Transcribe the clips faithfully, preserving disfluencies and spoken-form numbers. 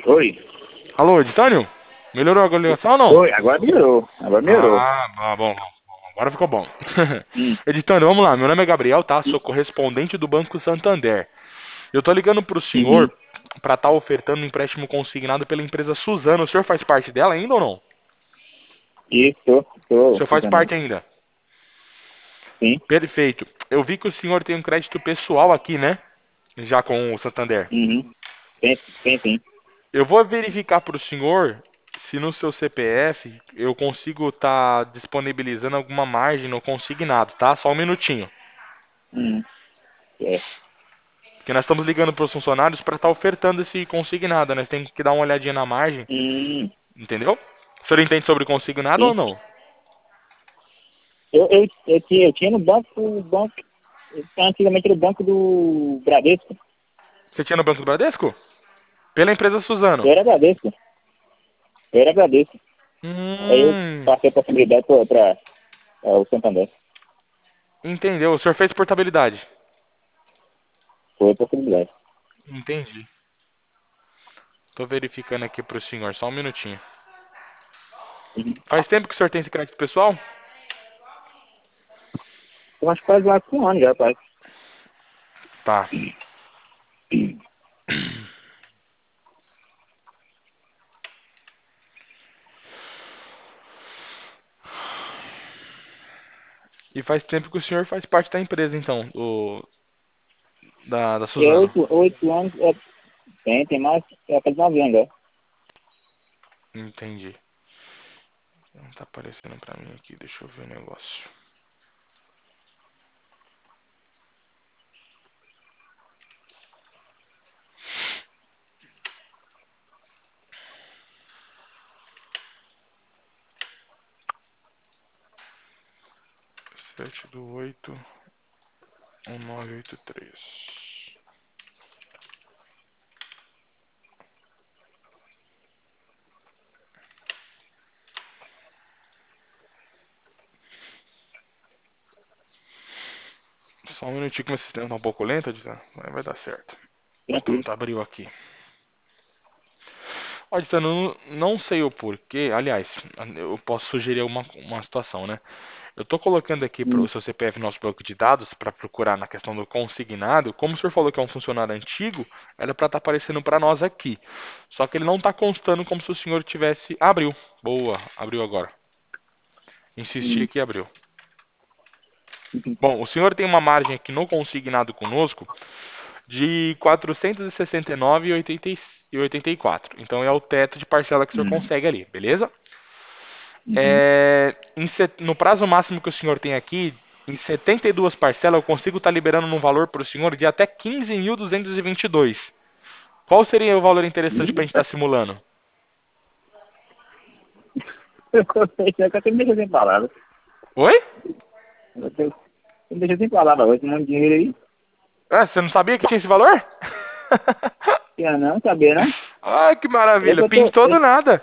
Oi. Alô, Editânio? Melhorou a ligação ou não? Oi, agora melhorou. Agora melhorou. Ah, ah, bom, bom, agora ficou bom. Hum. Editânio, vamos lá. Meu nome é Gabriel, tá? Sou correspondente do Banco Santander. Eu tô ligando pro Uhum. senhor para estar ofertando um empréstimo consignado pela empresa Suzano. O senhor faz parte dela ainda ou não? Isso, tô, O tô senhor faz entendendo. parte ainda. Sim. Perfeito. Eu vi que o senhor tem um crédito pessoal aqui, né? Já com o Santander. Uhum. Tem, tem, sim. Eu vou verificar para o senhor se no seu C P F eu consigo estar disponibilizando alguma margem no consignado, tá? Só um minutinho. Hum. É. Porque nós estamos ligando para os funcionários para estar ofertando esse consignado. Nós temos que dar uma olhadinha na margem, Hum. entendeu? O senhor entende sobre consignado ou Sim. não? Eu, eu, eu, tinha, eu tinha no banco, o banco, antigamente no banco do Bradesco. Você tinha no Banco do Bradesco? Pela empresa Suzano. Eu era Bradesco. Eu era Bradesco. Aí eu Hum, passei a possibilidade para o Santander. entendeu. O senhor fez portabilidade. Foi a possibilidade. Entendi. Tô verificando aqui pro senhor, só um minutinho. Uhum. Faz tempo que o senhor tem esse crédito pessoal? Eu acho que faz lá com um ano já, pai. Tá. E faz tempo que o senhor faz parte da empresa, então, do, da, da É Suzano. oito, oito anos, é, tem, tem mais, é faz nove anos já. Entendi. Não tá aparecendo pra mim aqui, deixa eu ver o negócio. Sete do oito, um nove oito três. Só um minutinho que meu sistema tá um pouco lento, Edson, mas vai dar certo. Tranquilo. Pronto, abriu aqui. Olha, Edson, eu não, não sei o porquê. Aliás, eu posso sugerir uma, uma situação, né? Eu estou colocando aqui para o Hum. seu C P F no nosso banco de dados para procurar na questão do consignado. Como o senhor falou que é um funcionário antigo, era para estar aparecendo para nós aqui. Só que ele não está constando como se o senhor tivesse. Abriu. Boa, abriu agora. Insisti Hum. aqui, abriu. Uhum. Bom, o senhor tem uma margem aqui no consignado conosco de quatrocentos e sessenta e nove vírgula oitenta e quatro. Então é o teto de parcela que o senhor Hum. consegue ali, beleza? Uhum. É, em set- no prazo máximo que o senhor tem aqui, em setenta e duas parcelas, eu consigo estar liberando um valor para o senhor de até quinze mil duzentos e vinte e dois. Qual seria o valor interessante para a gente estar simulando? Eu até me deixa sem palavras. Oi? Eu te- me deixa sem palavras hoje, um monte de dinheiro aí. Ah, você não sabia que tinha esse valor? Eu não sabia, não. Ai, que É que maravilha. eu tô. Pintou Eu, do nada.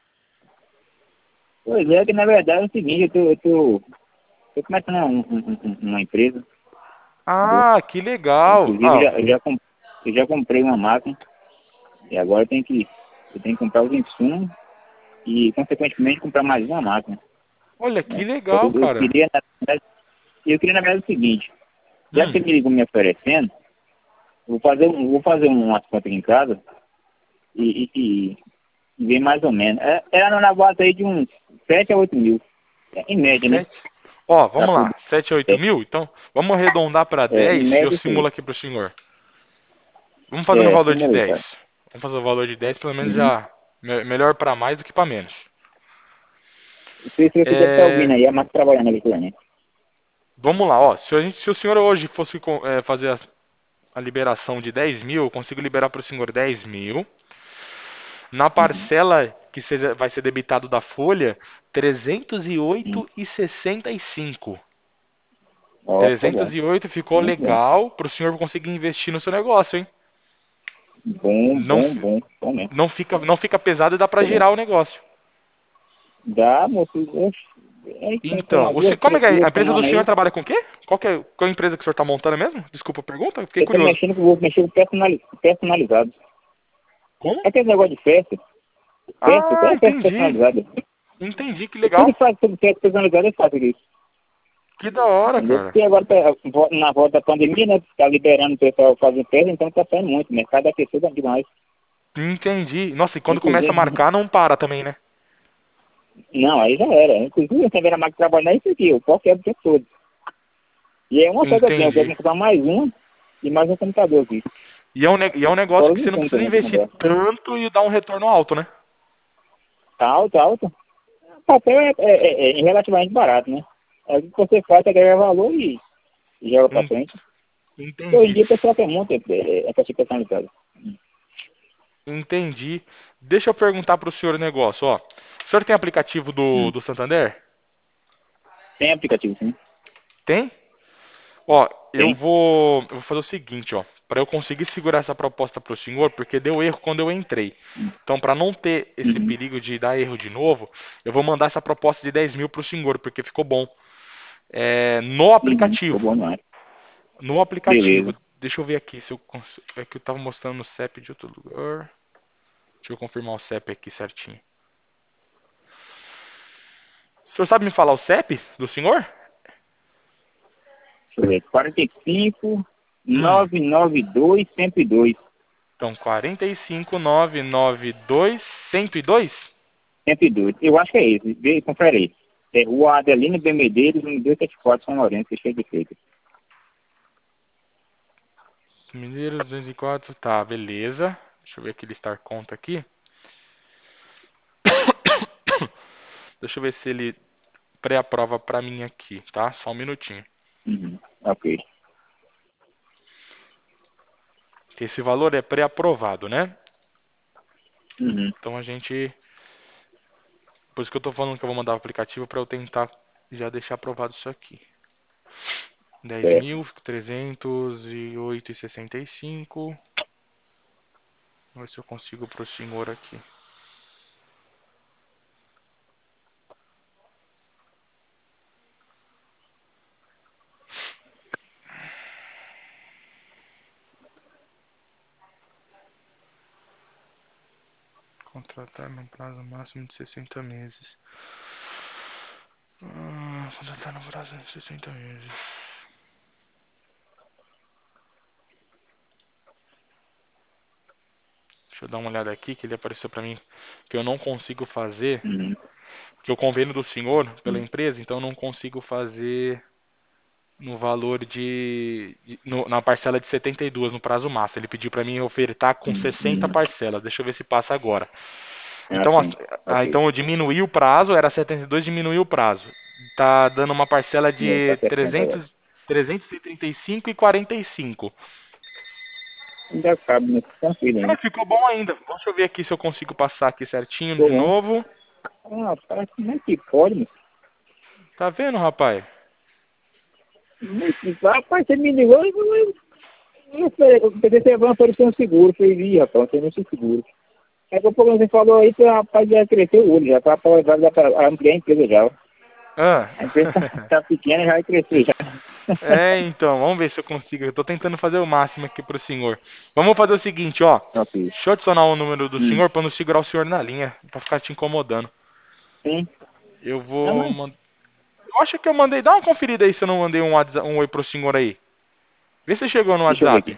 pois é, que na verdade é o seguinte, eu tô. Eu tô, tô começando uma, um- um- um- uma empresa, entendeu? Ah, que legal. Inclusive eu Ah, já, eu já, com- eu já comprei uma máquina e agora eu tenho que, eu tenho que comprar os insumos e consequentemente comprar mais uma máquina. olha que Né? Só que legal, eu, eu cara. queria, na verdade, eu queria na verdade o seguinte, já que Hum, você me ligou me oferecendo, vou fazer, um- vou fazer umas contas aqui em casa e, e, e e ver mais ou menos. É, era na base aí de uns sete a oito mil, é, em média, né? sete. Ó, Pra vamos poder, lá. Sete, oito é, mil? Então, vamos arredondar para é, em dez e eu média isso aí. simulo aqui para o senhor. Vamos fazer no É, valor de simula aí, dez. cara. Vamos fazer o valor de dez, pelo menos Uhum. já me- melhor para mais do que para menos. Se, se você deve estar ouvindo É, aí, a máquina trabalhando aqui pra mim. vamos lá, ó. Se, a gente- se o senhor hoje fosse co- é, fazer a, a liberação de dez mil, eu consigo liberar para o senhor dez mil. Na Uhum. parcela que seja, vai ser debitado da folha, trezentos e Uhum. oito e sessenta e cinco. Ó, ficou bom. trezentos e oito ficou Muito bom. legal para o senhor conseguir investir no seu negócio, hein? Bom, Não, bom, fi- bom. Bom mesmo. não fica, não fica pesado e dá para Ficou bom. girar o negócio. Dá, moço. Oxe, é que tem Então, uma o se- duas, como é que é? A duas empresa do semanas senhor aí. trabalha com o quê? Qual que é, qual é a empresa que o senhor está montando mesmo? Desculpa a pergunta, eu fiquei Eu tô curioso. mexendo com vou mexer com personali- personalizado. Como? É aquele negócio de festa. Festa, Ah, é festa entendi. personalizada. Entendi, que O que legal. ele faz sobre festa personalizada, ele faz aqui. Que da hora, Entendeu? cara. Porque agora, tá, na volta da pandemia, né, tá liberando o pessoal fazer festa, então tá saindo muito. O mercado aqueceu demais. Entendi. Nossa, e quando começa a Inclusive, marcar, não para também, né? não, aí já era. Inclusive, você era mais que trabalhar isso aqui, eu posso quebrar o tempo todo. E é uma só que eu tenho, eu quero Entendi. comprar mais um e mais um computador aqui. E é um, ne- e é um negócio Fora que o você não Nintendo precisa também que eu investir comprar. tanto e dar um retorno alto, né? Tá alto, alto. O papel é, é, é, é relativamente barato, né? É o que você faz, agrega valor e, e joga pra En- frente. Porque hoje em Entendi. dia o pessoal quer muito é, é, essa tipo personalizada. Entendi. Deixa eu perguntar para o senhor o negócio, ó. O senhor tem aplicativo do, Hum. do Santander? Tem aplicativo, sim. Tem? Ó, eu Tem. vou, eu vou fazer o seguinte, ó, para eu conseguir segurar essa proposta para o senhor, porque deu erro quando eu entrei. Então, para não ter esse Uhum. perigo de dar erro de novo, eu vou mandar essa proposta de dez mil para o senhor, porque ficou bom. É, no Uhum. Ficou aplicativo, bom demais. no aplicativo, Beleza. deixa eu ver aqui se eu cons- é que eu tava mostrando o C E P de outro lugar. Deixa eu confirmar o C E P aqui certinho. O senhor sabe me falar o C E P do senhor? Deixa eu ver. quarenta e cinco, Hum. novecentos e noventa e dois, cento e dois. Então, quarenta e cinco, novecentos e noventa e dois, cento e dois? cento e dois. Eu acho que é esse. Vê, confere aí. É Rua Adelino B. Medeiros, número duzentos e setenta e quatro, São Lourenço, que cheio de feito. Mineiro duzentos e quatro, tá, beleza. Deixa eu ver aquele Star Conta aqui. Deixa eu ver se ele pré-aprova pra mim aqui, tá? Só um minutinho. Uhum. Ok. Que esse valor é pré-aprovado, né? Uhum. Então a gente. Por isso que eu tô falando que eu vou mandar o aplicativo pra eu tentar já deixar aprovado isso aqui. dez Certo. mil trezentos e oito e sessenta e cinco. Vamos ver se eu consigo pro senhor aqui. Contratar no prazo máximo de sessenta meses. Ah, contratar no prazo de sessenta meses. Deixa eu dar uma olhada aqui que ele apareceu pra mim que eu não consigo fazer, Uhum. que o convênio do senhor pela Uhum. empresa, então eu não consigo fazer no valor de, de- no- na parcela de setenta e duas no prazo máximo. Ele pediu pra mim ofertar com sessenta Uhum. parcelas. Deixa eu ver se passa agora. É Então, assim. as- ah, Ok. então eu diminuí o prazo, era setenta e dois, diminuí o prazo. Tá dando uma parcela É, tá de sessenta agora. trezentos, trezentos e trinta e cinco e quarenta e cinco. Ainda cabe nesse tranquilo É, ainda. ficou bom ainda. Deixa eu ver aqui se eu consigo passar aqui certinho Ficou de bom. novo. Ah, parece que nem que pode, meu. Tá vendo, rapaz? Nem que- Rapaz, você me ligou e eu, eu, eu esperei. Eu pensei que você ia oferecer um seguro. Eu falei, ih, rapaz, você não tem seguro. Aí quando você falou aí, que o rapaz já cresceu o olho, já tá para ampliar a empresa já. Ah. A empresa tá, tá pequena e já vai crescer já. É, então, vamos ver se eu consigo. Eu tô tentando fazer o máximo aqui pro senhor. Vamos fazer o seguinte, ó. Ok. Deixa eu adicionar o número do Hum. senhor pra não segurar o senhor na linha, pra ficar te incomodando. Sim. Eu Não, vou. mas man- Eu acho que eu mandei. Dá uma conferida aí se eu não mandei um, WhatsApp- um oi pro senhor aí. Vê se chegou no deixa eu ver WhatsApp. aqui.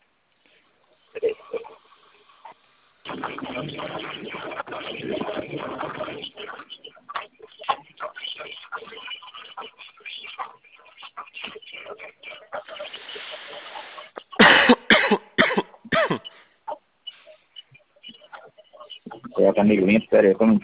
É, tá meio lento, pera aí, como...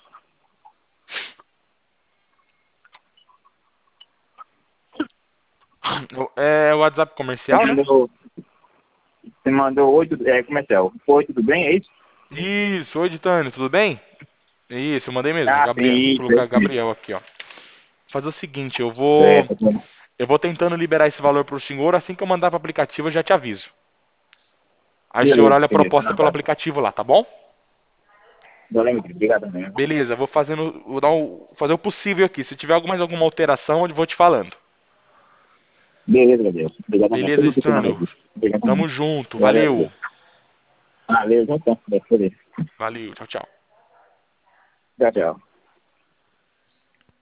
É o WhatsApp Você comercial, né? mandou, você mandou oito, é, comercial. Oi, tudo bem, é isso? Isso, oi, Ditânio, tudo bem? Isso, eu mandei mesmo. Ah, sim, Gabriel, vou isso, é colocar isso mesmo. Gabriel aqui, ó. Fazer o seguinte, eu vou. Certo, tá bom. Eu vou tentando liberar esse valor pro senhor. Assim que eu mandar pro aplicativo, eu já te aviso. Aí o senhor Beleza, olha a beleza, proposta não, pelo tá. aplicativo lá, tá bom? Valeu, meu querido, obrigado mesmo. Beleza, vou fazendo, vou dar o, fazer o possível aqui. Se tiver alguma- mais alguma alteração, eu vou te falando. Beleza, Gabriel. Obrigado mesmo. Beleza, Tudo que você mandou Stano? aqui. Obrigado Tamo mesmo. junto, Valeu, valeu. Gabriel. Beleza, então. Deve ser isso. Valeu, tchau, tchau. Tchau, tchau.